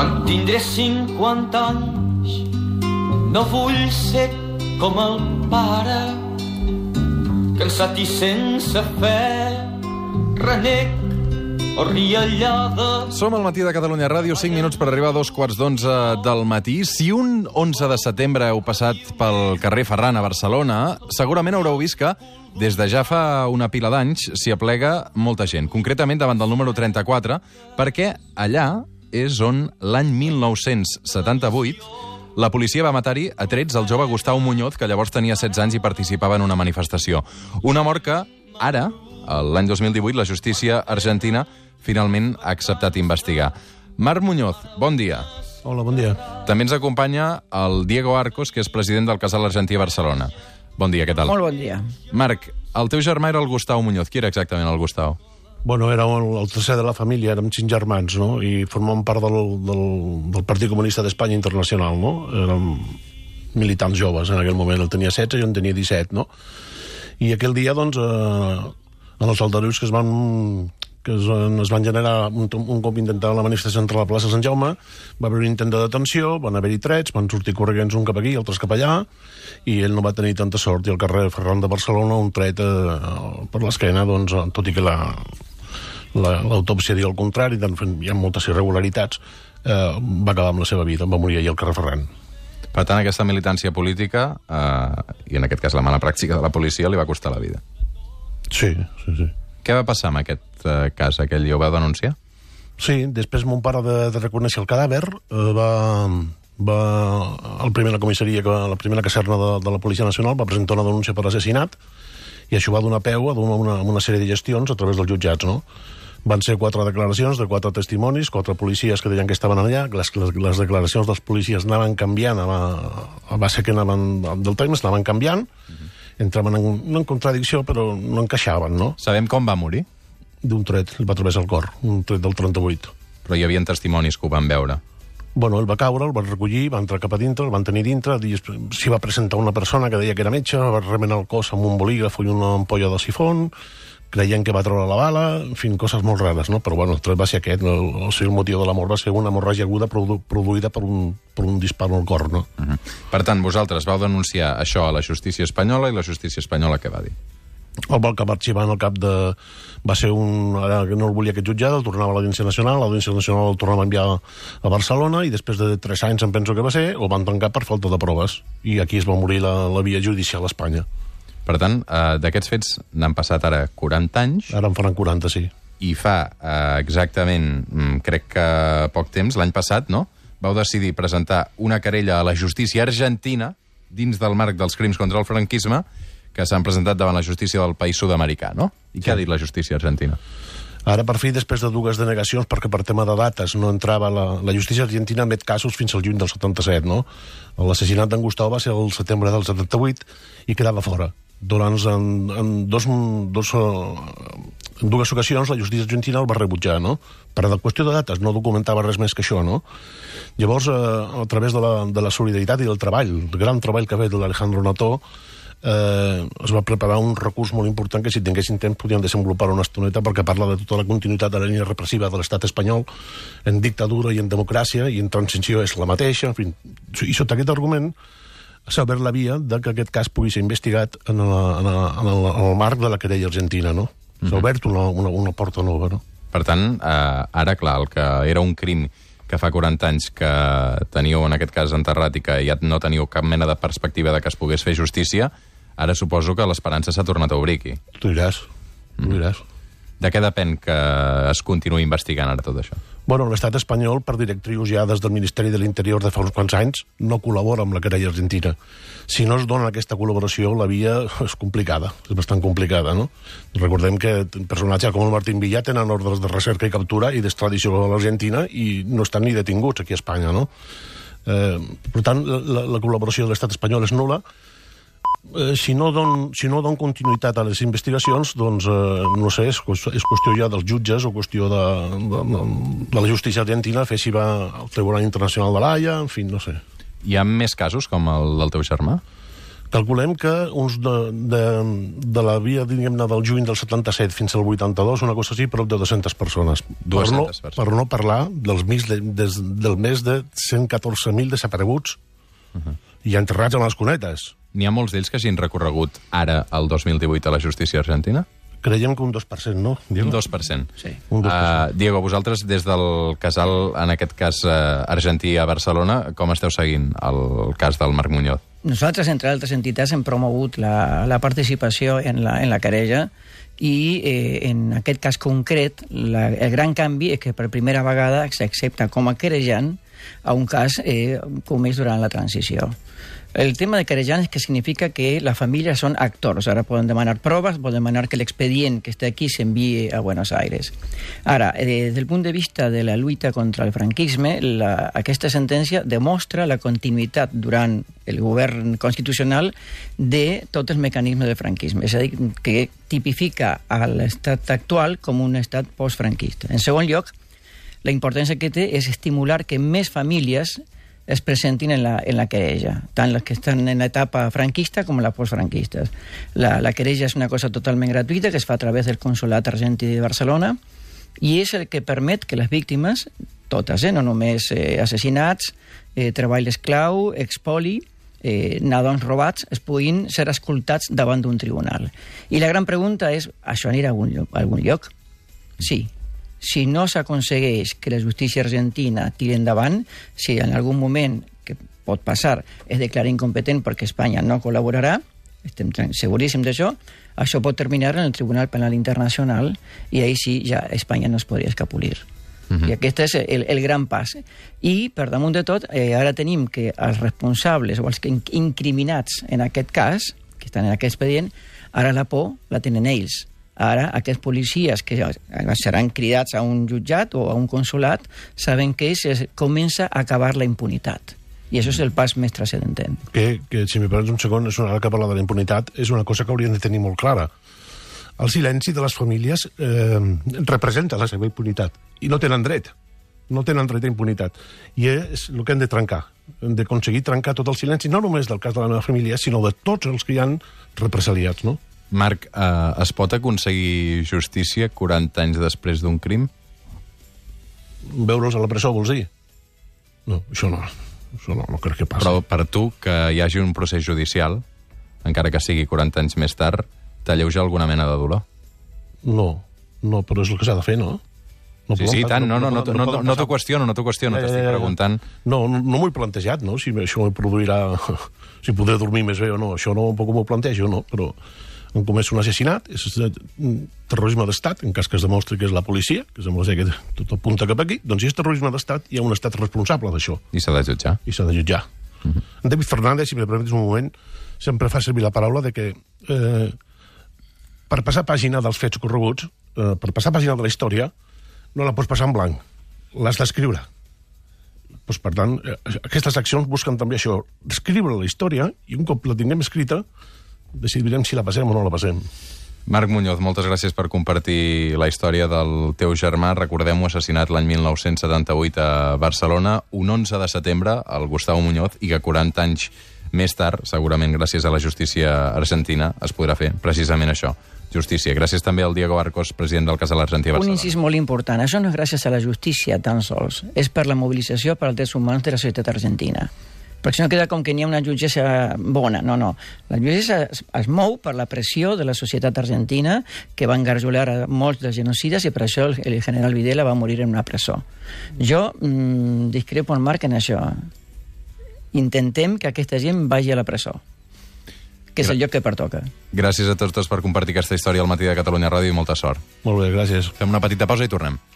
Quan tindré 50 anys no vull ser com el pare, cansat i sense fe, renec o riallada. Som al matí de Catalunya Ràdio, 5 minuts per arribar a 2:15 del matí. Si un 11 de setembre heu passat pel carrer Ferran a Barcelona, segurament haureu vist que des de ja fa una pila d'anys s'hi aplega molta gent, concretament davant del número 34, perquè allà és on l'any 1978 la policia va matar-hi a trets el jove Gustau Muñoz, que llavors tenia 16 anys i participava en una manifestació. Una mort que ara, l'any 2018, la justícia argentina finalment ha acceptat investigar. Marc Muñoz, bon dia. Hola, bon dia. També ens acompanya el Diego Arcos, que és president del Casal Argentí a Barcelona. Bon dia, què tal? Molt bon dia. Marc, el teu germà era el Gustau Muñoz. Qui era exactament el Gustau? Bueno, era el tercer de la família, érem 5 germans, no? I formàvem part del Partit Comunista d'Espanya Internacional, no? Érem militants joves en aquell moment. El tenia 16 i jo en tenia 17, no? I aquell dia, doncs, en els aldarulls que es van generar un cop intentava la manifestació entre la plaça Sant Jaume, va haver un intent de detenció, van haver-hi trets, van sortir corrents un cap aquí, altres cap allà, i ell no va tenir tanta sort, i al carrer Ferran de Barcelona un tret per l'esquena, doncs, tot i que l'autòpsia diu el contrari, hi ha moltes irregularitats, va acabar amb la seva vida, va morir allà al carrer Ferran. Per tant, aquesta militància política, i en aquest cas la mala pràctica de la policia, li va costar la vida. Sí. Què va passar amb aquest cas? Aquell dia ho vau denunciar? Sí, després mon pare de reconèixer el cadàver va al primer la comissaria, la primera caserna de la Policia Nacional, va presentar una denúncia per assassinat i això va donar peu a una sèrie de gestions a través dels jutjats, no? Van ser 4 declaracions de 4 testimonis, 4 policies que deien que estaven allà, les declaracions dels policies anaven canviant a base que anaven del temps, anaven canviant, entraven no en contradicció, però no encaixaven, no? Sabem com va morir? D'un tret, el va travessar el cor, un tret del 38. Però hi havia testimonis que ho van veure. Bueno, el va caure, el van recollir, va entrar cap a dintre, el van tenir dintre, s'hi va presentar una persona que deia que era metge, va remenar el cos amb un bolígraf i una ampolla de sifon, creient que va treure la bala, en fi, coses molt rares, no? Però bueno, el tret va ser aquest, el motiu de la mort va ser una hemorràgia aguda produïda per un dispar al cor, no? Per tant, vosaltres vau denunciar això a la justícia espanyola i la justícia espanyola què va dir? El va acabar arxivant al cap de... Va ser ara que no el volia aquest jutjat, el tornava a l'Audiència Nacional el tornava a enviar a Barcelona i després de 3 anys, em penso que va ser, el van tancar per falta de proves. I aquí es va morir la via judicial a Espanya. Per tant, d'aquests fets n'han passat ara 40 anys. Ara en faran 40, sí. I fa exactament, crec que poc temps, l'any passat, no?, vau decidir presentar una querella a la justícia argentina dins del marc dels crims contra el franquisme que s'han presentat davant la justícia del país sud-americà, no? I què ha dit la justícia argentina? Ara, per fi, després de 2 denegacions, perquè per tema de dates no entrava... La justícia argentina emet casos fins al juny del 77, no? L'assassinat d'en Gustau va ser el setembre del 78 i quedava fora. En dues ocasions la justícia argentina el va rebutjar, no? Per la qüestió de dates no documentava res més que això, no? Llavors, a través de la solidaritat i del treball, el gran treball que ha fet l'Alejandro Nató, es va preparar un recurs molt important que si tinguessin temps podien desenvolupar una estoneta perquè parla de tota la continuïtat de la línia repressiva de l'estat espanyol en dictadura i en democràcia i en transició és la mateixa, en fi. I sota aquest argument s'ha obert la via de que aquest cas pugui ser investigat en el marc de la querella argentina, no? S'ha obert una porta nova, no? Per tant, ara, clar, el que era un crim que fa 40 anys que teníeu en aquest cas enterrat i que ja no teníeu cap mena de perspectiva de que es pogués fer justícia, ara suposo que l'esperança s'ha tornat a obrir aquí. Tu diràs. De què depèn que es continuï investigant ara tot això? Bueno, l'estat espanyol, per directrius ja des del Ministeri de l'Interior de fa uns quants anys, no col·labora amb la querella argentina. Si no es dona aquesta col·laboració, la via és complicada, és bastant complicada, no? Recordem que personatges com el Martín Villa tenen ordres de recerca i captura i d'extradició a l'Argentina i no estan ni detinguts aquí a Espanya, no? Per tant, la col·laboració de l'estat espanyol és nul·la. Si no don continuïtat a les investigacions, doncs, no sé, és qüestió ja dels jutges o qüestió de la justícia argentina fer si va al Tribunal Internacional de l'Haia, en fi, no sé. Hi ha més casos com el del teu germà? Calculem que uns de la via, diguem-ne, del juny del 77 fins al 82, una cosa així, prop de 200 persones. 200 persones. Per no parlar del més de 114.000 desapareguts i enterrats a les cunetes. N'hi ha molts d'ells que hagin recorregut ara, el 2018, a la justícia argentina? Creiem que un 2%, no, Diego? Un 2%. Sí. Un 2%. Diego, vosaltres, des del casal, en aquest cas argentí a Barcelona, com esteu seguint el cas del Marc Muñoz? Nosaltres, entre altres entitats, hem promogut la participació en la querella i en aquest cas concret el gran canvi és que per primera vegada s'accepta com a querellant a un cas comès durant la transició. El tema de querellant és que significa que les famílies són actors. Ara poden demanar proves, poden demanar que l'expedient que està aquí s'enviï a Buenos Aires. Ara, des del punt de vista de la lluita contra el franquisme, aquesta sentència demostra la continuïtat durant el govern constitucional de tots els mecanismes del franquisme. És a dir, que tipifica l'estat actual com un estat postfranquista. En segon lloc, la importància que té és estimular que més famílies es presentin en la querella, tant les que estan en l'etapa franquista com les postfranquistes. La querella és una cosa totalment gratuïta que es fa a través del Consolat Argentí de Barcelona i és el que permet que les víctimes, totes, no només assassinats, treball esclau, expoli, nadons robats, es puguin ser escoltats davant d'un tribunal. I la gran pregunta és, això anirà a algun lloc? Sí. Si no s'aconsegueix que la justícia argentina tiri endavant, si en algun moment, que pot passar, es declara incompetent perquè Espanya no col·laborarà, estem seguríssims d'això, això pot terminar en el Tribunal Penal Internacional i ahí sí ja Espanya no es podria escapolir. I aquest és el gran pas. I, per damunt de tot, ara tenim que els responsables o els incriminats en aquest cas, que estan en aquest expedient, ara la por la tenen ells. Ara, aquests policies que seran cridats a un jutjat o a un consolat saben que comença a acabar la impunitat. I això és el pas més transcendent. Que si m'hi permets un segon, ara que parla de la impunitat, és una cosa que hauríem de tenir molt clara. El silenci de les famílies representa la seva impunitat. I no tenen dret. No tenen dret a impunitat. I és el que hem de trencar. Hem d'aconseguir trencar tot el silenci, no només del cas de la meva família, sinó de tots els que hi han represaliats, no? Marc, es pot aconseguir justícia 40 anys després d'un crim? Veure'ls a la presó, vols dir? No, això no. Això no crec que passi. Però per tu, que hi hagi un procés judicial, encara que sigui 40 anys més tard, t'alleuja alguna mena de dolor? No, però és el que s'ha de fer, no? Sí, tant, no t'ho qüestiono, t'estic preguntant. No m'ho he plantejat, no? Si això em produirà... Si podré dormir més bé o no, això no m'ho plantejo, no? Però on comença un assassinat, és terrorisme d'estat, en cas que es demostri que és la policia, que sembla ser que tot apunta cap aquí, doncs si és terrorisme d'estat, hi ha un estat responsable d'això. I s'ha de jutjar. En David Fernández, si me permetes un moment, sempre fa servir la paraula de que per passar pàgina dels fets correguts, per passar pàgina de la història, no la pots passar en blanc, l'has d'escriure. Pues, per tant, aquestes accions busquen també això, escriure la història, i un cop la tinguem escrita, decidirem si la passem o no la passem. Marc Muñoz, moltes gràcies per compartir la història del teu germà. Recordem-ho, assassinat l'any 1978 a Barcelona, un 11 de setembre, el Gustavo Muñoz, i que 40 anys més tard, segurament gràcies a la justícia argentina, es podrà fer precisament això, justícia. Gràcies també al Diego Arcos, president del Casal Argentí a Barcelona. Un incís molt important. Això no és gràcies a la justícia tan sols, és per la mobilització per als drets humans de la societat argentina. Perquè si no queda com que n'hi ha una jutgessa bona. No. La jutgessa es mou per la pressió de la societat argentina que va engarjolar a molts dels genocides i per això el general Videla va morir en una presó. Jo discrepo en Marc en això. Intentem que aquesta gent vagi a la presó, que és el lloc que pertoca. Gràcies a tots dos per compartir aquesta història al Matí de Catalunya Ràdio i molta sort. Molt bé, gràcies. Fem una petita pausa i tornem.